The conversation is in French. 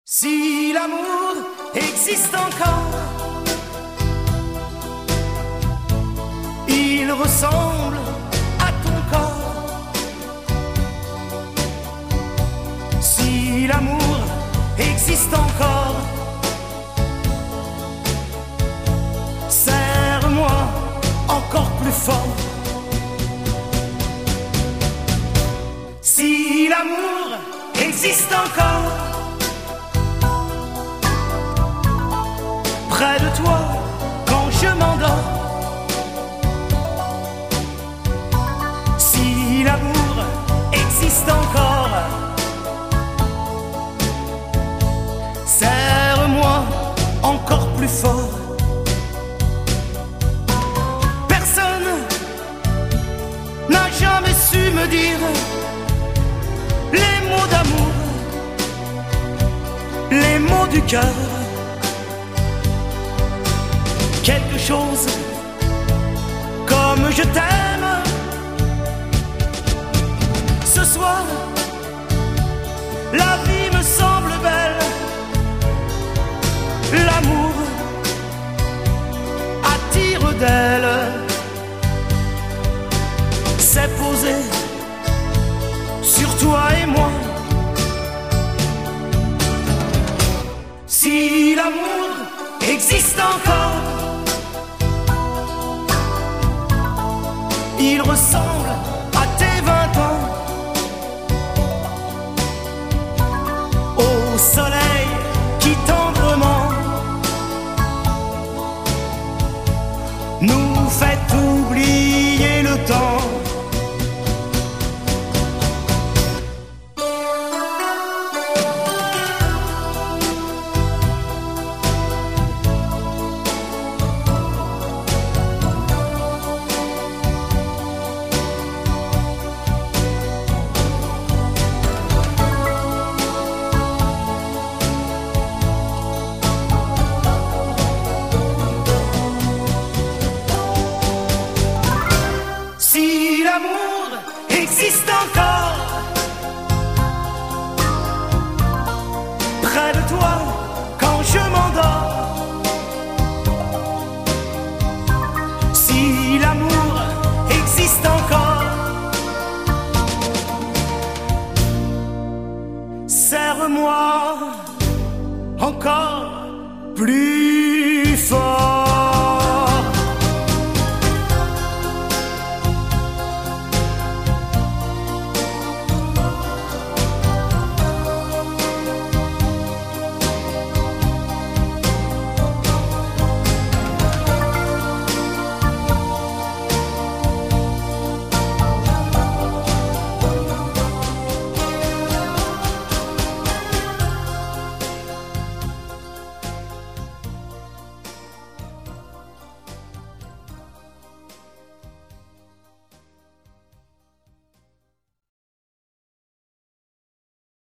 Si l'amour existe encore, il ressemble à ton corps. Si l'amour existe encore, serre-moi encore plus fort. Si l'amour existe encore, près de toi quand je m'endors. Si l'amour existe encore, serre-moi encore plus fort. Personne n'a jamais su me dire les mots d'amour, les mots du cœur. Quelque chose comme je t'aime. Ce soir, la vie me semble belle. L'amour attire d'elle. C'est posé sur toi et moi. Si l'amour existe encore, il ressemble à tes 20 ans, au soleil qui tendrement nous fait oublier le temps. Si l'amour existe encore, près de toi quand je m'endors. Si l'amour existe encore, serre-moi encore plus fort.